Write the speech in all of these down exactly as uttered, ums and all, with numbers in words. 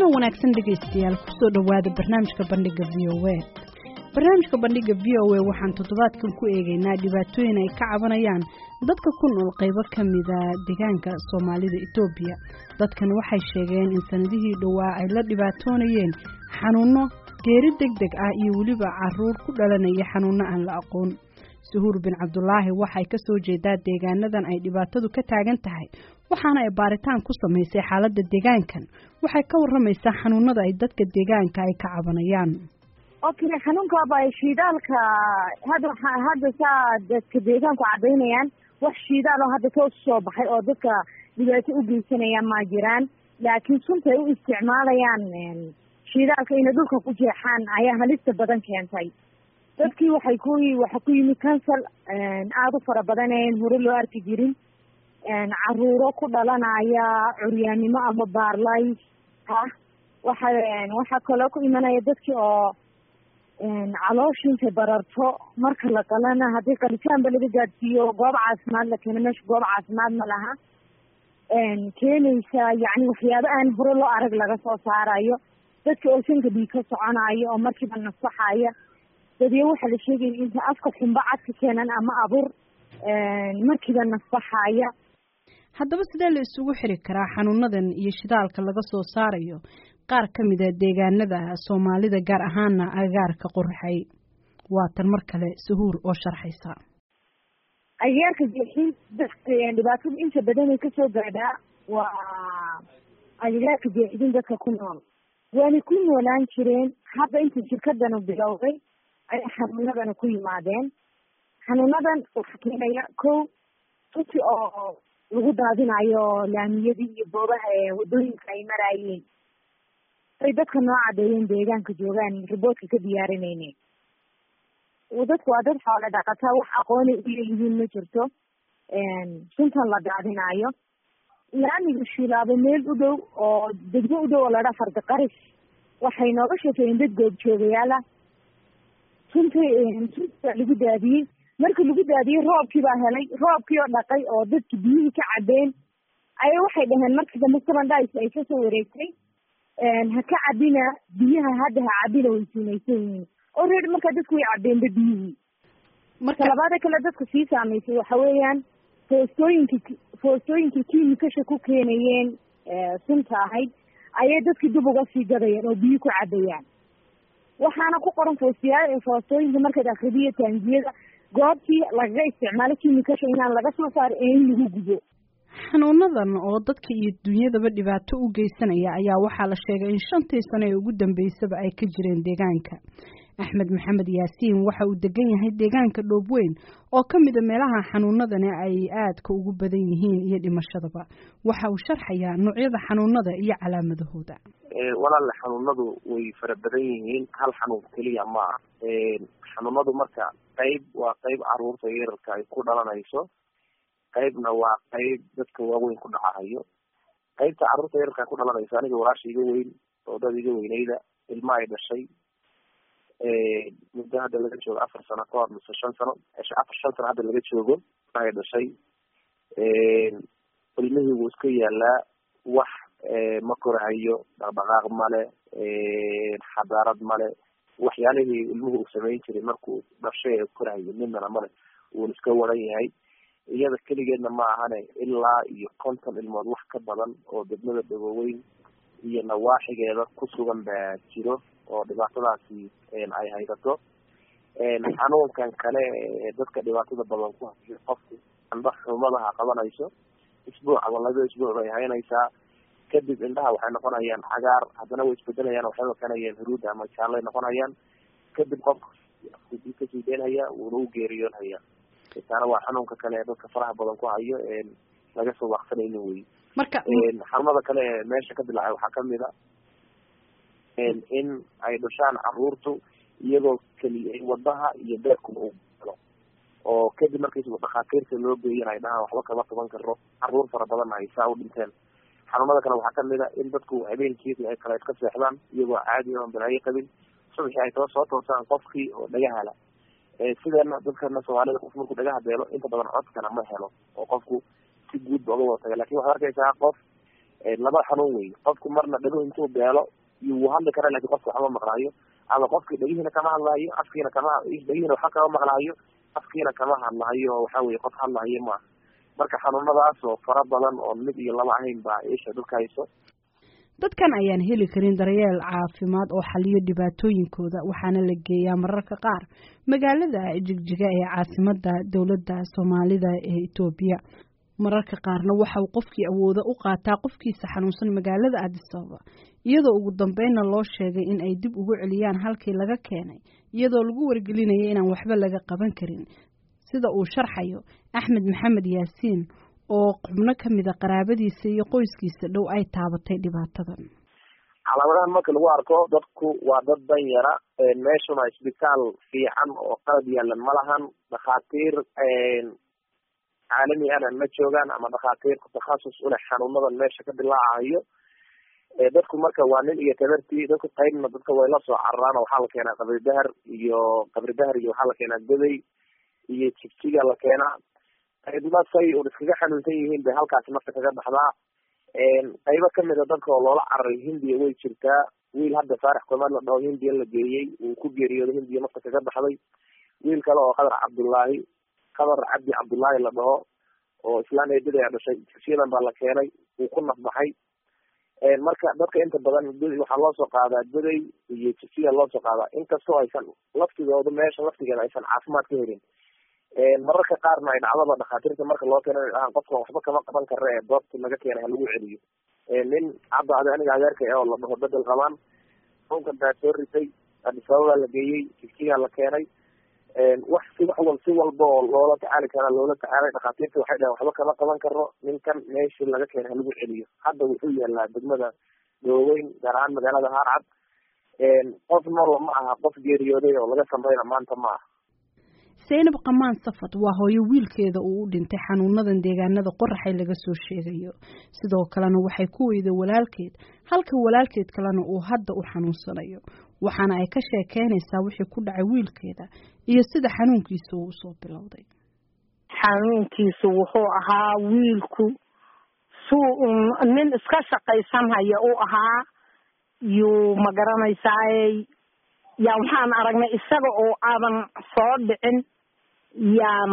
kulan wanaagsan dhageystayaal ku soo dhawaada barnaamijka bandhiga V O A. barnaamijka bandhiga V O A waxaan toddobaadkan ku eegaynaa dhibaatooyin ay ka cabanayaan dadka ku nool qaybo ka mid ah deegaanka Soomaalida Itoobiya. dadkan waxay sheegeen in sanadihii dhawaa ay la dhibaatoonayeen xanuuno geeri degdeg ah iyo waliba caruur ku dhalanaya xanuuno aan la aqoon. Suhuur bin Cabdullaahi waxay ka soo jeedaa deegaanadan ay dhibaatadu ka taagan tahay waxaana ay baaritaan ku sameysay xaaladda deegaankan. waxay ka waramaysaa xanuunada ay dadka deegaanka ay ka cabanayaan. okay xanuunka baa shidaalka hada hada saa dadka deegaanku cadeynayaan wax shidaal oo hadda soo soo baxay oo dadka dhibaato u geysanaya ma jiraan, laakiin sunta ay u isticmaalayaan shidaalka inay dhulka ku jeexaan ayaa halista badan keentay. dadkii waxay ku waxa ku yimid kansal aad u fara badan ee hore loo arki jirin, caruuro ku dhalanaya curyaanimo ama baarlay ah. waxa waxa kaloo ku imanaya dadkii oo calooshinta bararto marka la qalana haddii qalitaanba laga gaadsiiyo goob caafimaad la keeno meesha goob caafimaad ma laha, keenaysa yacni waxyaabo aan hore loo arag laga soo saarayo. dadka oo sanka dhiig ka soconayo oo markiiba nasaxaya. dadyo waxaa la sheegaya inta afka xumba cadka keenan ama abur markiiba nasaxaya. haddaba sidee la isugu xiri karaa xanuunadan iyo shidaalka laga soo saarayo qaar ka mid ah deegaanada Soomaalida gaar ahaana agaarka Qorxay? waa tan mar kale Suhuur oo sharxaysa. agaarka jeexin dadka dhibaatada inta badan ay ka soo gaadhaa waa agaarka jeexin dadka ku nool waana ku noolaan jireen. hadda inta shirkadana bilowday ay xanuunadana ku yimaadeen. xanuunadan waxaa keenaya kow runtii oo lagu daadinayo laamiyadii iyo boobaha ee wadooyinka ay maraayeen. ay dadka noo cadeeyeen deegaanka joogaan riboodka ka diyaarinayne. dadku waa dad xoolo dhaqataa, wax aqooni u leeyihiin ma jirto. suntan la daadinayo laamiga shilaabo meel u dhow oo degmo u dhow oo ladhaa farda qaris waxay nooga sheekeeyeen dad goobjoogayaala sunta sunta lagu daadiyey. marka lagu daadiyey roobkii baa helay, roobkii oo dhaqay oo dadki biyihii ka cabeen ayaa waxay dhaheen markii dambe seven days ay kasoo wareegtay ha ka cabina biyaha, hadda ha cabina way siinaysan yihiin. already markaa dadku way cabeenba biyihii. marka labaada kale dadka sii saameysay waxa weeyaan foostooyinkii foostooyinkii kiimikasha ku keenayeen sunta ahayd ayay dadkii dib uga sii gadayeen oo biyo ku cabayaan. waxaana ku qoran foostiyaa foostooyinka markaad akhridiyo taangiyada goobtii lagaga isticmaalo kiimikasha inaan laga soo saaro ee in lagu gubo. xanuunadan oo dadka iyo dunyadaba dhibaato u geysanaya ayaa waxaa la sheegay in shantii sano ee ugu dambeysaba ay ka jireen deegaanka. Axmed Maxamed Yaasiin waxa uu degan yahay deegaanka Dhoobweyn oo ka mid ah meelaha xanuunadani ay aadka ugu badan yihiin iyo dhimashadaba. waxa uu sharxayaa noocyada xanuunada iyo calaamadahooda. walaal xanuunadu way fara badan yihiin, hal xanuun kaliya ma aha. xanuunadu marka qayb waa qayb caruurta yararka ay ku dhalanayso, qaybna waa qayb dadka waaweyn ku dhacayo. qaybta caruurta yararka ay ku dhalanayso aniga walaasha iga weyn oo dad iga weynayda ilma ay dhashay muddo hadda laga joogo afar sano ka hor mise shan sano afar shan sano hadda laga joogo ay dhashay. ilmihii wuu iska yaalaa, wax ma korahayo, dhaqdhaqaaq male, xadaarad male, waxyaalihii ilmuhu uu samayn jiray markuu dhashay ee korahayo midnana male, wuuna iska waran yahay. iyada keligeedna ma ahane ilaa iyo konton ilmood wax ka badan oo degmada Dhoobweyn iyo nawaaxigeeda ku sugan baa jiro oo dhibaatadaasi ay haysato. xanuunkan kale ee dadka dhibaatada badan ku hayo qofku indha xumadaha qabanayso isbuuc ama laba isbuuc bay haynaysaa, kadib indhaha waxay noqonayaan cagaar, haddana way isbedelayaan, waxay noqonayaan huruud ama jaalay noqonayaan, kadib qofka kasii deynhaya wuuna u geeriyoonhaya. taana waa xanuunka kale ee dadka faraha badan ku hayo ee laga soo waqsanaynin wey. marka xanuunada kale ee meesha ka dilacay waxaa kamid a in ay dhashaan caruurtu iyagoo keliya wadaha iyo beerkuba u galo oo kadib markiis dhakhaatiirta loo geeyan ay dhahaan waxba kama qaban karo, caruur fara badan ay saa u dhinteen. xanuunada kale waxaa kamid a in dadku habeenkii ay kale iska seexdaan iyagoo caadi oon balaayo qabin, subaxii ay too soo toosaan qofkii oo dhagahala. sideena dadkana Soomaalida qof markuu dhagaha beelo inta badan codkana ma helo oo qofku si guud ba uga wada taga. laakiin waxaad arkaysaa qof laba xanuun wey, qofku marna dhago intuu beelo yuu hadli karaa lakin qofka waxba maqlaayo ama qofkii dhegihiina kama hadlaayo afkiina kama dhegihiina waxba kama maqlaayo afkiina kama hadlaayo waxa weye qof hadlaayo maaha marka xanuunadaas oo fara badan oo mid iyo laba ahayn baa isha dhulka hayso dadkan ayaan heli karin daryeel caafimaad oo xaliyo dhibaatooyinkooda waxaana la geeyaa mararka qaar magaalada Jigjiga ee caasimadda dowladda Soomaalida ee Itoobiya mararka qaarna waxa uu qofkii awooda u qaataa qofkiisa xanuunsan magaalada Addis Ababa iyadoo ugu dambeynna loo sheegay in ay dib ugu celiyaan halkii laga keenay iyadoo lagu wargelinayay inaan waxba laga qaban karin sida uu sharxayo Axmed Maxamed Yaasiin oo xubno kamid ah qaraabadiisa iyo qoyskiisa dhow ay taabatay dhibaatadan calaamadahan marka lagu arko dadku waa dad danyara meeshuna isbitaal fiican oo qalab yaalan ma lahan dhakhaatiir caalami ah ma joogaan ama dhakhaatiir takhasus u leh xanuunadan meesha ka dilaacayo dadku marka waa nin iyo tabartii dadku qaybna dadka way la soo cararaan waxaa la keenaa qabri dahar iyo qabri dahar iyo waxaa la keenaa goday iyo jigjiga la keenaa qaybna say oo iskaga xanuunsan yihiin bay halkaasi marka kaga baxdaa qaybo kamid a dadka oo loola cararay hindiya way jirtaa wiil hadda faarax kumaad la dhaho hindiya la geeyey uu ku geeriyooday hindiya marka kaga baxday wiil kale oo qadar cabdullaahi qadar cabdi cabdullaahi la dhaho oo islaan eedada ayaa dhashay jigjiyadan baa la keenay uu ku nafbaxay marka dadka inta badan waxaa loo soo qaadaa goday iyo jigjiga loo soo qaadaa inkastoo aysan laftigooda meesha laftigeeda aysan caafimaad ka helin mararka qaarna ay dhacdaba dhakhaatiirta marka loo keena qofkan waxba kama qaban kara ee doobta laga keenay ha lagu celiyo nin hadda adi aniga adeerka oo la dhaho bedel qabaan xunkan baa soo ritay Addis Ababa la geeyey jigjiga la keenay wax si wax wal si walba oo loola tacaali karaa loola tacaalay dhakhaatiirta waxay dhahaan waxba kama qaban karo ninkan meeshii laga keenay ha lagu celiyo hadda wuxuu yaalaa degmada Dooweyn gaar ahaan magaalada Harcad qof nool ma aha qof geeriyooday oo laga sameeyna maanta ma aha Zainab Qamaan Safad waa hooyo wiilkeeda uu u dhintay xanuunadan deegaanada qoraxay laga soo sheegayo sidoo kalena waxay ku weyday walaalkeed halka walaalkeed kalena uu hadda u xanuunsanayo waxaana ay ka sheekeynaysaa wixii ku dhacay wiilkeeda iyo sida xanuunkiisa uu soo bilowday xanuunkiisu wuxuu ahaa wiilku suu nin iska shaqaysan haya uu ahaa yuu ma garanaysaa yaa waxaan aragnay isaga oo aadan soo dhicin yaan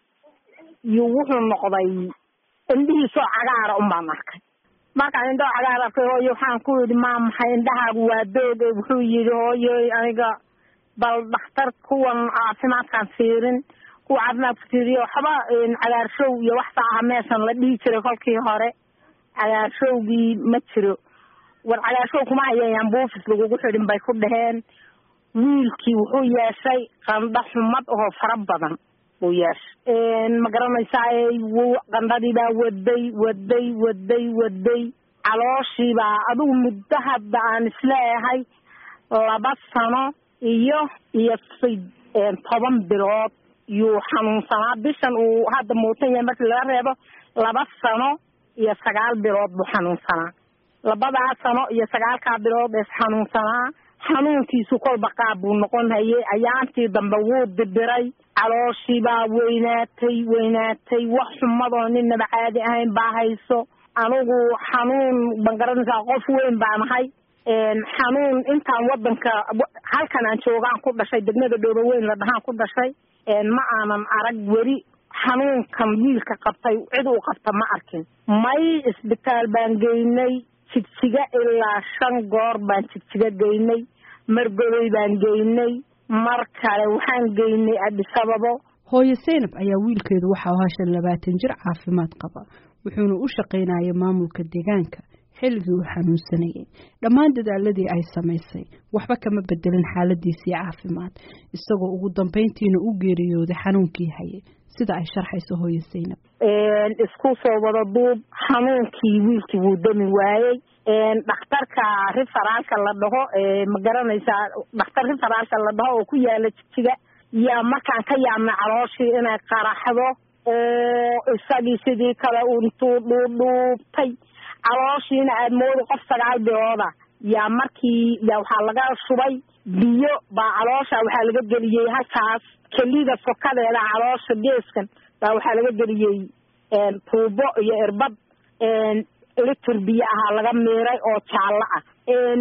yuu wuxuu noqday indhihiisoo cagaara un baan arkay markaan indhoo cagaar arkay hooyo waxaan ku yidhi maa maxay indhahaagu waa doog wuxuu yidhi hooyoy aniga bal dhakhtar kuwan caafimaadkaan fiirin kuwa caafimaadka fiiriyo waxba cagaarshow iyo wax saaha meeshan la dhihi jiray kolkii hore cagaarshowgii ma jiro war cagaarshow kuma hayayaan buufis lagugu xidhin bay ku dhaheen wiilkii wuxuu yeeshay qandho xumad oo fara badan buu yeeshay ma garanaysaa qandhadii baa waday waday waday waday calooshii baa adigu muddo hadda aan isleeyahay laba sano iyo iyo toban bilood yuu xanuunsanaa bishan uu hadda muutan yahay markii laga reebo laba sano iyo sagaal bilood buu xanuunsanaa labadaa sano iyo sagaalkaa bilood ee xanuunsanaa xanuunkiisu kolba qaab buu noqon hayay ayaantii dambe wuu dibiray calooshii baa weynaatay weynaatay wax xumadoo ninaba caadi ahayn baa hayso anigu xanuun ban garanaysaa qof weyn baan ahay xanuun intaan wadanka halkan aan joogaan ku dhashay degmada Dooweyn la dhahaan ku dhashay ma aanan arag weli xanuunkan wiilka qabtay cid uu qabta ma arkin may isbitaal baan geynay jigjiga ilaa shan goor baan jigjiga geynay margoday baan geynay mar kale waxaan geynay Addis Ababa hooyo Zainab ayaa wiilkeedu waxa uu hashan labaatan jir caafimaad qaba wuxuuna u shaqeynayay maamulka deegaanka xilligii uu xanuunsanayay dhammaan dadaaladii ay samaysay waxba kama bedelin xaaladiisii caafimaad isagoo ugu dambeyntiina u geeriyooday xanuunkii hayay sida ay sharxayso hooyo Zainab isku soo wada duub xanuunkii wiilkii wuu dami waayey dhakhtarka referaalka la dhaho ma garanaysaa dhakhtar referaalka la dhaho oo ku yaala jigjiga yaa markaan ka yaabnay calooshii inay qaraxdo oo isagii sidii kale intuu dhuudhuubtay calooshiina aad moodo qof sagaal bilooda yaa markii yaa waxaa laga shubay biyo baa caloosha waxaa laga geliyey halkaas kelida fokadeeda caloosha geeskan baa waxaa laga geliyey tuubo iyo irbad litir biyo ahaa laga miiray oo jaallo ah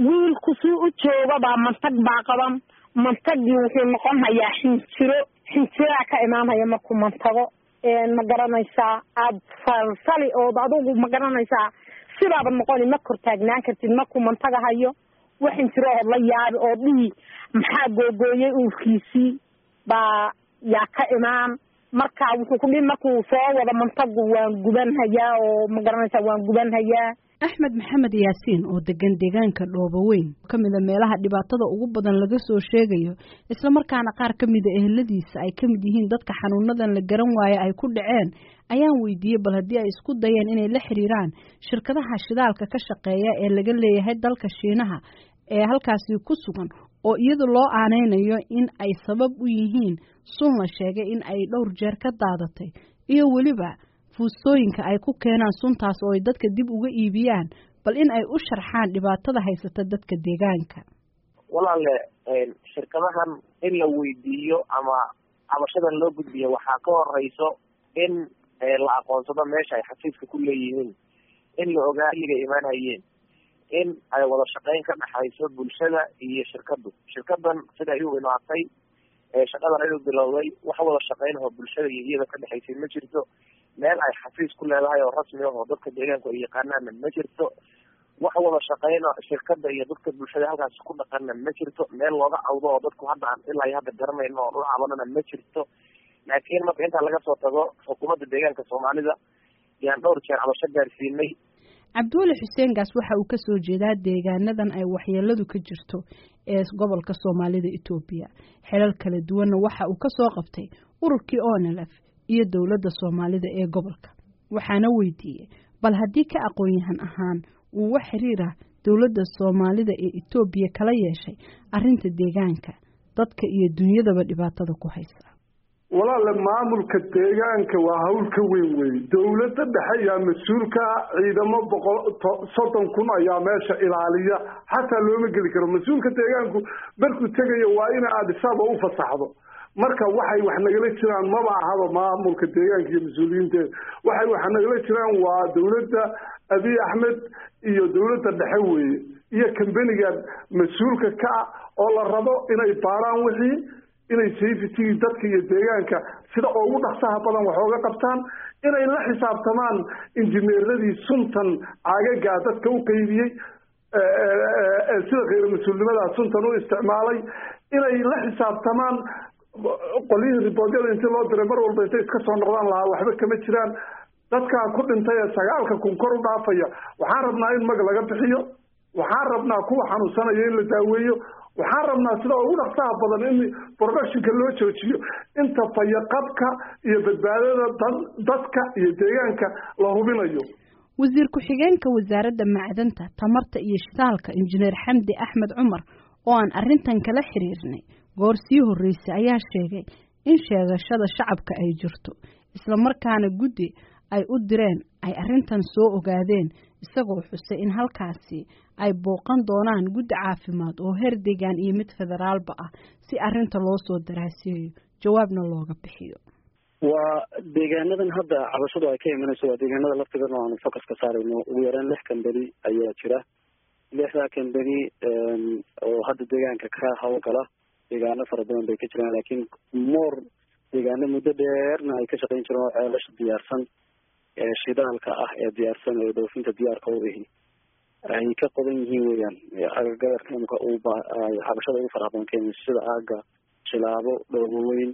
wiilku si u joogabaa mantag baa qaban mantagii wuxuu noqon hayaa xinjiro xinjiraa ka imaanhaya markuu mantago ma garanaysaa aad falsali ood adugu ma garanaysaa sidaaba noqoni ma kor taagnaan kartid markuu mantaga hayo wax xinjiro ood la yaabi oo dhihi maxaa googooyay uurkiisii baa yaa ka imaan marka wuxuu ku dhihi markuu soo wada mantagu waan guban hayaa oo ma garanaysaa waan guban hayaa axmed maxamed yaasiin oo degan deegaanka dhooboweyn ka mid a meelaha dhibaatada ugu badan laga soo sheegayo isla markaana qaar ka mid a eheladiisa ay ka mid yihiin dadka xanuunadan la garan waaye ay ku dhaceen ayaan weydiiyey bal haddii ay isku dayeen inay la xiriiraan shirkadaha shidaalka ka shaqeeya ee laga leeyahay dalka Shiinaha ee halkaasi ku sugan oo iyada loo aaneynayo in ay sabab u yihiin sun la sheegay in ay dhowr jeer ka daadatay iyo weliba fuustooyinka ay ku keenaan suntaas oo ay dadka dib uga iibiyaan bal in ay u sharxaan dhibaatada haysata dadka deegaanka. walaale shirkadahan in la weydiiyo ama cabashadan loo gudbiyo waxaa ka horeyso in la aqoonsado meesha ay xafiiska ku leeyihiin in la ogaa xilliga imaanayeen in ay wada shaqeyn ka dhaxayso bulshada iyo shirkadu shirkadan sida ay u imaatay shaqadan ay u bilowday wax wada shaqeyn oo bulshada iyo iyada ka dhaxaysay ma jirto meel ay xafiis ku leedahay oo rasmi ah oo dadka deegaanka ay yaqaanaan ma jirto wax wada shaqeyn shirkada iyo dadka bulshada halkaas ku dhaqana ma jirto meel looga cawdo oo dadku hadda aan ilaa hadda garanayno oo u cabanana ma jirto laakiin marka inta laga soo tago xukuumadda deegaanka Soomaalida yaan dhowr jeer cabasho gaarsiinay. Cabdulle Xuseen Gaas waxa uu ka soo jeedaa deegaanadan ay waxyeeladu ka jirto ee gobolka Soomaalida Itoobiya xilal kala duwan waxa uu ka soo qabtay ururkii O N L F iyo dawladda Soomaalida ee gobolka waxaana weydiiyay bal haddii ka aqoon-yahan ahaan uu wax xiriir ah dawladda Soomaalida ee Itoobiya kala yeeshay arrinta deegaanka dadka iyo dunyadaba dhibaatada ku haysa. walaal maamulka deegaanka waa hawl ka weyn weyn dawladda dhexe ayaa mas'uulka ciidamo boqol soddon kun ayaa meesha ilaaliya xataa looma geli karo mas'uulka deegaanku markuu tagayo waa in aad isaga u fasaxdo marka waxay wax nagala jiraan maba ahaba maamulka deegaanka iyo mas'uuliyiinta waxay wax nagala jiraan waa dawladda Abiy Ahmed iyo dawladda dhexe weeye iyo kambaniga mas'uulka ka oo la rabo inay baaraan wixii inay safety dadka iyo deegaanka sida ugu dhaqsaha badan wax uga qabtaan inay la xisaabtamaan injineeradii suntan agaga dadka u qaybiyay ee sida qeyb mas'uulnimada suntan u isticmaalay inay la xisaabtamaan qolihii riboodada inta loo diray mar walba intay iska soo noqdaan lahaa waxba kama jiraan dadka ku dhintay sagaalka kun kor u dhaafaya waxaan rabnaa in mag laga bixiyo waxaan rabnaa kuwa xanuunsanaya in la daaweeyo waxaan rabnaa sida ugu dhaqsaha badan in productionka loo joojiyo inta fayaqabka iyo badbaadada dadka iyo deegaanka la hubinayo. wasiir ku-xigeenka wasaaradda macdanta tamarta iyo shidaalka injineer Xamdi Axmed Cumar oo aan arrintan kala xiriirnay goor sii horeysay ayaa sheegay in sheegashada shacabka ay jirto isla markaana guddi ay u direen ay arrintan soo ogaadeen isagoo xusay in halkaasi ay booqan doonaan guddi caafimaad oo heer deegaan iyo mid federaalba ah si arrinta loo soo daraasiyo jawaabna looga bixiyo. waa deegaanadan hadda cabashadu ay ka imanayso waa deegaanada laftigeeda oo aan focus ka saarayno ugu yaraan lix kambani ayaa jira lixdaa kambani oo hadda deegaanka ka hawlgala deegaano fara badan bay ka jiraan laakiin moor deegaano muddo dheerna ay ka shaqayn jireen oo ceelasha diyaarsan ee shidaalka ah ee diyaarsan ee dhoofinta diyaarka u yihiin ay ka qodan yihiin weeyaan agagaarka imika uu cabashada ugu faraha badan keenay sida aaga shilaabo dhooboweyn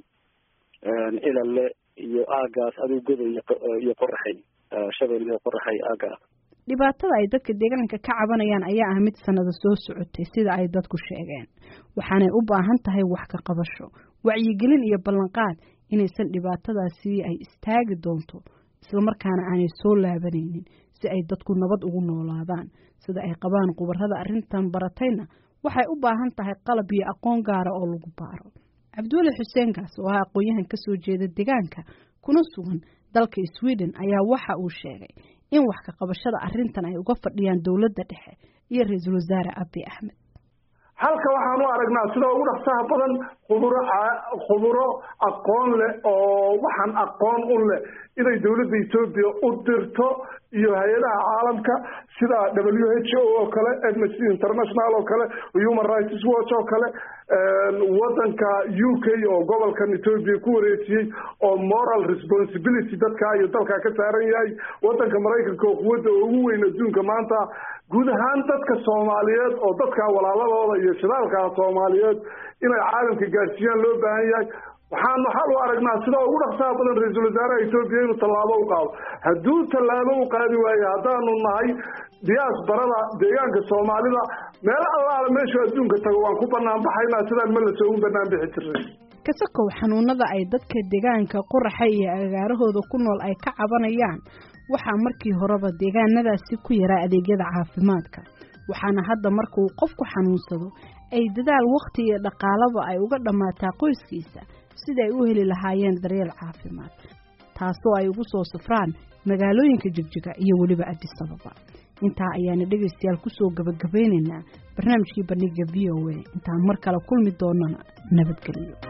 ilalle iyo aagaas aduu goda iyo qoraxay shabel iyo qoraxay aaga dhibaatada ay dadka deegaanka ka cabanayaan ayaa ah mid sanado soo socotay sida ay dadku sheegeen waxaanay u baahan tahay wax ka qabasho wacyigelin iyo ballanqaad inaysan dhibaatadaasi ay istaagi doonto isla markaana aanay soo laabanaynin si ay dadku nabad ugu noolaadaan sida ay qabaan qubarada arrintan baratayna waxay u baahan tahay qalab iyo aqoon gaar ah oo lagu baaro. Cabdulle Xuseen Gaas oo ah aqoon-yahan ka soo jeeda deegaanka kuna sugan dalka Sweden ayaa waxa uu sheegay in wax ka qabashada arrintan ay uga fadhiyaan dawladda dhexe iyo ra'iisul wasaare Abiy Ahmed. halka waxaan u aragnaa sida ugu dhaqsaha badan khuburo khuburo aqoon leh oo waxaan aqoon u leh inay dawladda Itoobiya u dirto iyo hay-adaha caalamka sida W H O oo kale, Amnesty International oo kale, Human Rights Watch oo kale, wadanka U K oo gobolkan Ethiopia ku wareejiyey oo moral responsibility dadka iyo dalka ka saaran yahay, wadanka Mareykanka oo quwadda ugu weyn adduunka maanta, guud ahaan dadka Soomaaliyeed oo dadka walaaladooda iyo shidaalka Soomaaliyeed inay caalamka gaarsiiyaan loo baahan yahay. waxaan waxaan u aragnaa sida ugu dhaqsaha badan ra-iisul wasaaraha Ethiopia inuu tallaabo u qaado. hadduu tallaabo u qaadi waayo haddaanu nahay diaasbarada deegaanka Soomaalida meel allaala meesha adduunka tago waan ku banaan baxaynaa sidaan ma la soo u banaan bixi jiray. kasakow xanuunada ay dadka deegaanka Qoraxa iyo agaarahooda ku nool ay ka cabanayaan waxaa markii horeba deegaanadaasi ku yaraa adeegyada caafimaadka, waxaana hadda markuu qofku xanuunsado ay dadaal waqti iyo dhaqaalaba ay uga dhamaataa qoyskiisa sida ay u heli lahaayeen daryeel caafimaad, taasoo ay ugu soo safraan magaalooyinka Jigjiga iyo waliba Addis Ababa. intaa ayaana dhageystayaal ku soo gabagabaynaynaa barnaamijkii bandhiga V O A. intaan mar kale kulmi doonana nabadgelyo.